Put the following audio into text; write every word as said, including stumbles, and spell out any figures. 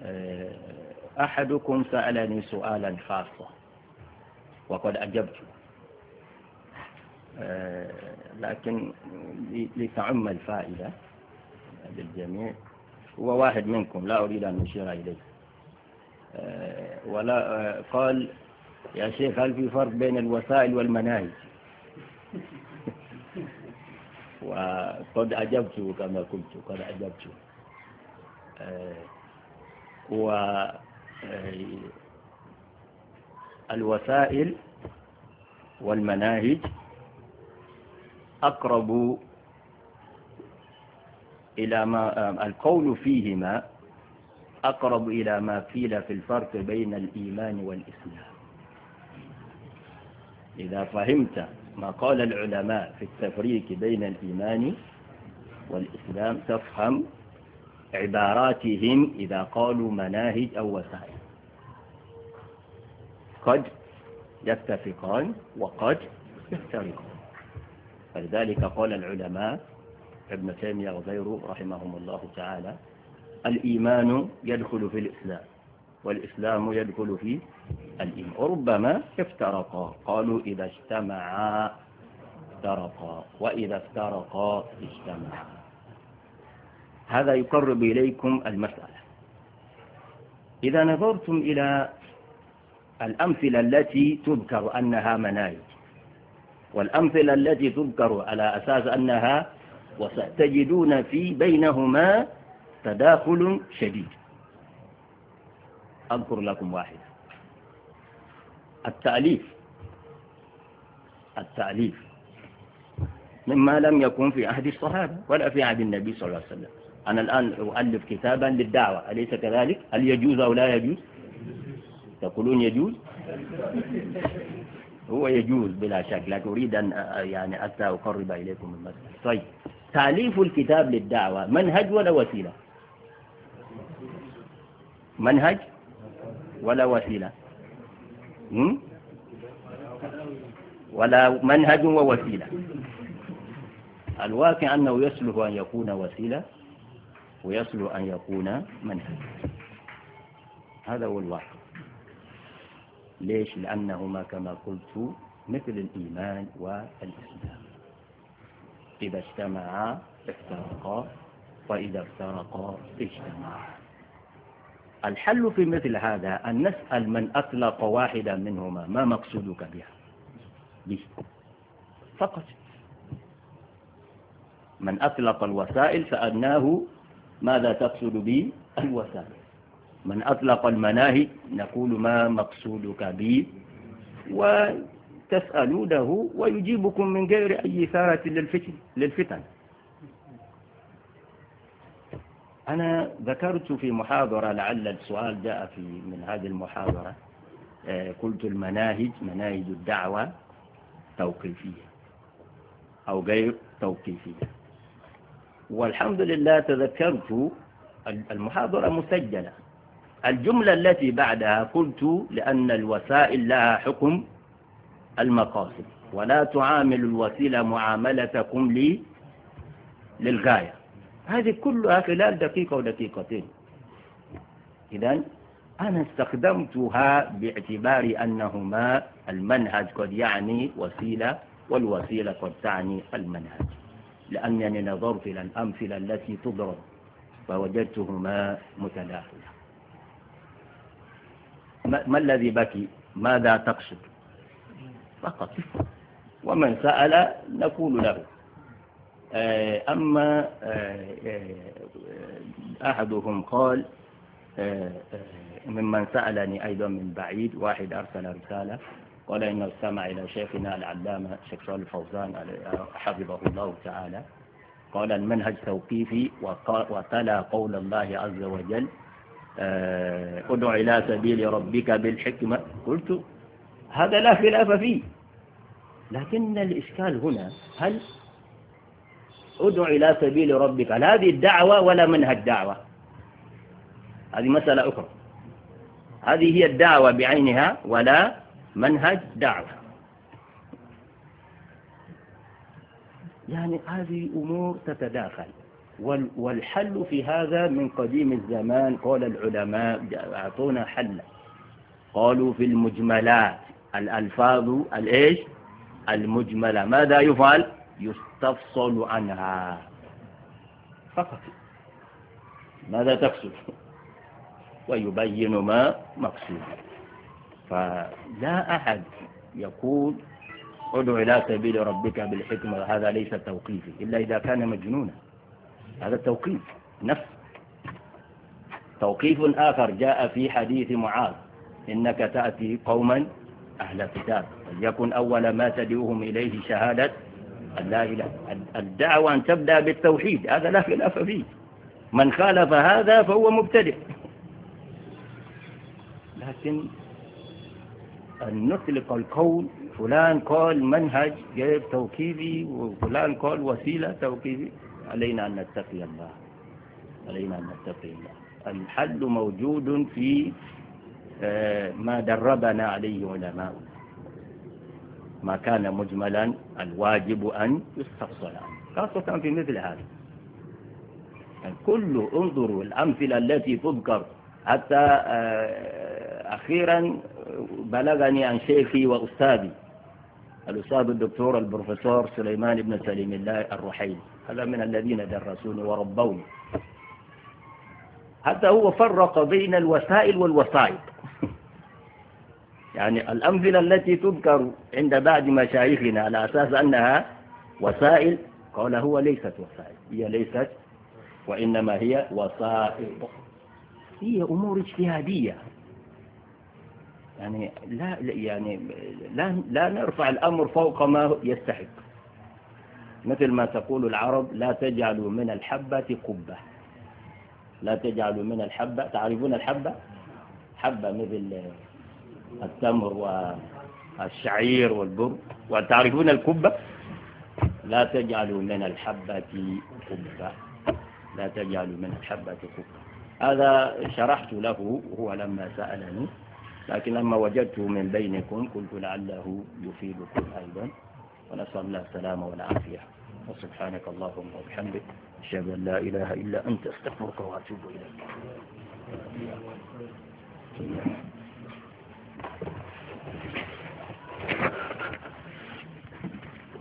أحدكم سألني سؤالا خاصا وقد أجبت، لكن لتعم الفائدة للجميع. هو واحد منكم لا أريد أن أشير إليه، ولا قال يا شيخ هل في فرق بين الوسائل والمناهج؟ وقد أجبت كما قلت، قد أجبت. والوسائل والمناهج أقرب إلى ما القول فيهما أقرب إلى ما قيل في الفرق بين الإيمان والإسلام. إذا فهمت ما قال العلماء في التفريق بين الإيمان والإسلام تفهم عباراتهم إذا قالوا مناهج أو وسائل. قد يتفقان وقد يفترقان، فلذلك قال العلماء ابن تيمية وغيره رحمهم الله تعالى الإيمان يدخل في الإسلام والإسلام يدخل في الإيمان، وربما افترقا، قالوا إذا اجتمعا افترقا وإذا افترقا اجتمعا. هذا يقرب إليكم المسألة. إذا نظرتم إلى الأمثلة التي تذكر أنها مناهج والأمثلة التي تذكر على أساس أنها وستجدون في بينهما تداخل شديد. أذكر لكم واحد، التأليف. التأليف مما لم يكن في عهد الصحابة ولا في عهد النبي صلى الله عليه وسلم. أنا الآن أؤلف كتابا للدعوة، أليس كذلك؟ هل يجوز أو لا يجوز؟ تقولون يجوز؟ هو يجوز بلا شك، لكن أريد أن يعني حتى أقرب إليكم المسألة. طيب، تأليف الكتاب للدعوة منهج ولا وسيلة؟ منهج ولا وسيلة؟ هم؟ ولا منهج ووسيلة. الواقع أنه يصلح أن يكون وسيلة ويصلح أن يكون منهج. هذا هو الواقع. ليش؟ لأنهما كما قلت مثل الإيمان والإسلام، إذا اجتمعا افترقا وإذا افترقا اجتمعا. الحل في مثل هذا أن نسأل من أطلق واحدا منهما ما مقصودك بها به فقط. من أطلق الوسائل سألناه ماذا تقصد به الوسائل، من أطلق المناهج نقول ما مقصودك به، وتسألونه ويجيبكم من غير أي ثارة للفتن. أنا ذكرت في محاضرة، لعل السؤال جاء في من هذه المحاضرة، قلت المناهج مناهج الدعوة توقيفية أو غير توقيفية، والحمد لله تذكرت المحاضرة مسجلة. الجملة التي بعدها قلت لأن الوسائل لها حكم المقاصد ولا تعامل الوسيلة معاملتكم لي للغاية. هذه كلها خلال دقيقة ودقيقتين. إذن أنا استخدمتها باعتبار أنهما المنهج قد يعني وسيلة والوسيلة قد تعني المنهج، لأنني نظرت إلى الأمثلة التي تضرب فوجدتهما متداخلة. ما الذي بكي؟ ماذا تقصد فقط، ومن سأل نقول له. أما أحدهم قال ممن سألني أيضا من بعيد، واحد أرسل رسالة قال إنه استمع إلى شيخنا العلامة الشيخ صالح الفوزان حفظه الله تعالى، قال المنهج توقيفي وتلا قول الله عز وجل ادع إلى سبيل ربك بالحكمة. قلت هذا لا خلاف فيه، لكن الإشكال هنا هل ادع إلى سبيل ربك هل هذه الدعوة ولا منهج دعوة؟ هذه مسألة أخرى. هذه هي الدعوة بعينها ولا منهج دعوة. يعني هذه أمور تتداخل. والحل في هذا من قديم الزمان. قال العلماء أعطونا حلا، قالوا في المجملات الألفاظ الإيش المجملة ماذا يفعل؟ يستفصل عنها فقط. ماذا تقصد؟ ويبين ما مقصود. فلا أحد يقول ادع إلى سبيل ربك بالحكمة، هذا ليس توقيفي إلا إذا كان مجنونا. هذا التوقيف نفس. توقيف آخر جاء في حديث معاذ إنك تأتي قوما أهل كتاب وليكن أول ما تدعوهم إليه شهادة أن لا إله. الدعوة أن تبدأ بالتوحيد، هذا لا خلاف فيه. من خالف هذا فهو مبتدع. لكن أن نطلق القول فلان قال منهج غير توكيدي وفلان قال وسيلة توكيدي، علينا أن نتقي الله، علينا أن نتقي الله. الحل موجود في ما دربنا عليه علماء. ما كان مجملا الواجب أن يستفصل عنه، خاصة في مثل هذا. كل انظروا الأمثلة التي تذكر. حتى أخيرا بلغني عن شيخي وأستاذي الأستاذ الدكتور البروفيسور سليمان بن سليم الله الرحيلي، هذا من الذين درسوني وربوني. حتى هو فرق بين الوسائل والوسائط. يعني الأمثلة التي تذكر عند بعض مشايخنا على أساس أنها وسائل، قال هو ليست وسائل، هي ليست، وإنما هي وسائط. هي أمور اجتهادية. يعني لا يعني لا لا نرفع الأمر فوق ما يستحق. مثل ما تقول العرب لا تجعلوا من الحبة قبة. لا تجعلوا من الحبة، تعرفون الحبة؟ حبة مثل التمر والشعير والبر. وتعرفون الكبة؟ لا تجعلوا من الحبة قبة. لا تجعلوا من الحبة قبة. هذا شرحت له وهو لما سألني، لكن لما وجدته من بينكم قلت لعله يفيدكم أيضا. ونسأل الله السلامة والعافية. وسبحانك اللهم وبحمدك أشهد أن لا إله إلا أنت أستغفرك وأتوب إليك.